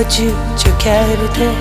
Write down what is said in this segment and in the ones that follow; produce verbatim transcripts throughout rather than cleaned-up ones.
acı çöker de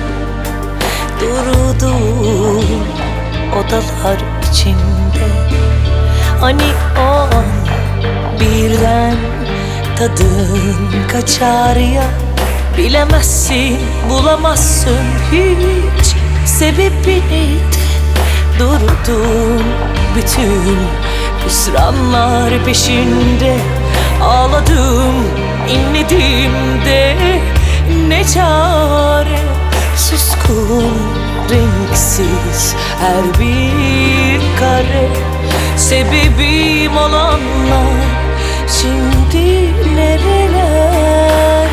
durduğum odalar içinde. Hani o an birden tadın kaçar ya, bilemezsin, bulamazsın hiç sebebini de. Durdum bütün hüsranlar peşinde, ağladım, inledim de ne çare. Suskun, renksiz her bir kare, sebebim olanlar şimdi nerelerde?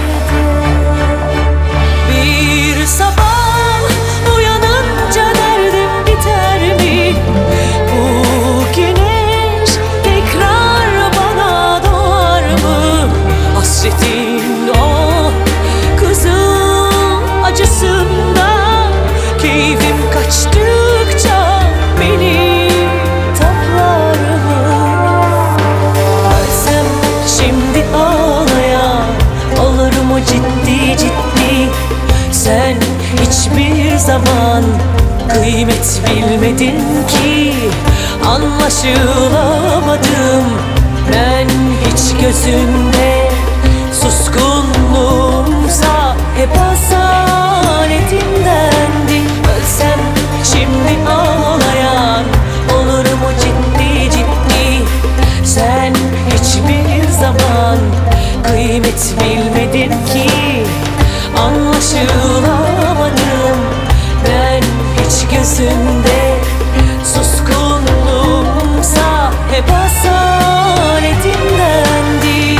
Bir sabah uyanınca derdim biter mi? Bu güneş tekrar bana doğar mı? Hasretin o kızıl acısında keyfim kaçtıkça beni toplar mı? Ölsem şimdi ağlayan olur mu ciddi ciddi? Sen hiçbir zaman kıymet bilmedin ki, anlaşılamadım ben hiç gözünde. Suskunluğumsa hep asaletindendin. Ölsem şimdi ağlayan olur mu ciddi ciddi? Sen hiçbir zaman kıymet bilmedin ki, anlaşılamadım ben hiç gözünde. Suskunluğumsa hep asaletindendi.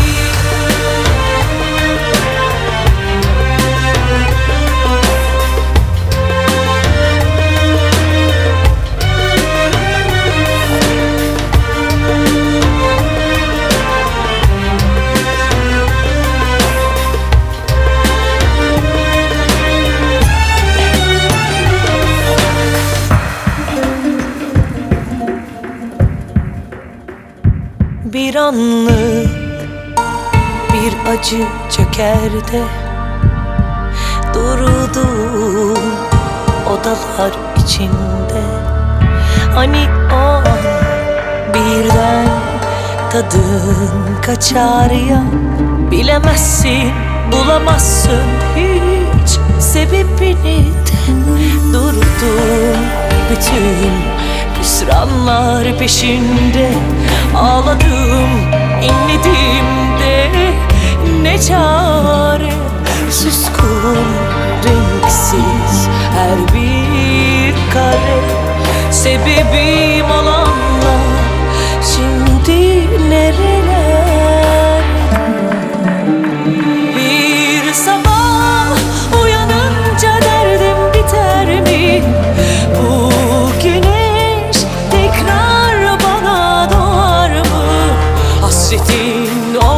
Bir anlık bir acı çöker de durduğum odalar içinde. Hani o an birden tadın kaçar ya, bilemezsin, bulamazsın hiç sebebini de. Durdum bütün hüsranlar peşinde, ağladım, inledim de ne çare. Suskun, renksiz her bir kare, sebebim olanlar şimdi nereler? Bir sabah uyanınca derdim biter mi? Bu güneş tekrar bana doğar mı? Hasretin o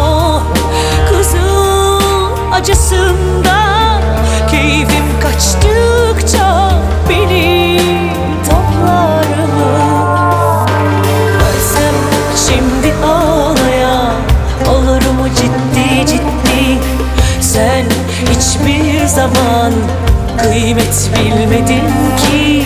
kızıl acısında keyfim kaçtıkça beni toplar mı? Ölsem şimdi ağlayan olur mu ciddi ciddi? Sen hiçbir zaman kıymet bilmedin ki,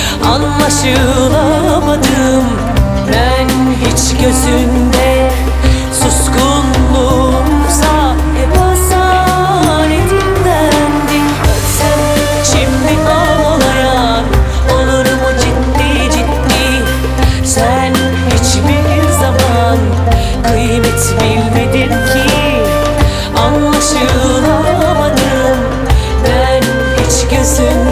anlaşılamadım ben hiç gözünde. Suskunluğumsa hep asaletindendi. Ölsem şimdi ağlayan olur mu ciddi ciddi? Sen hiçbir zaman kıymet bilmedin ki, anlaşılamadım ben hiç gözünde.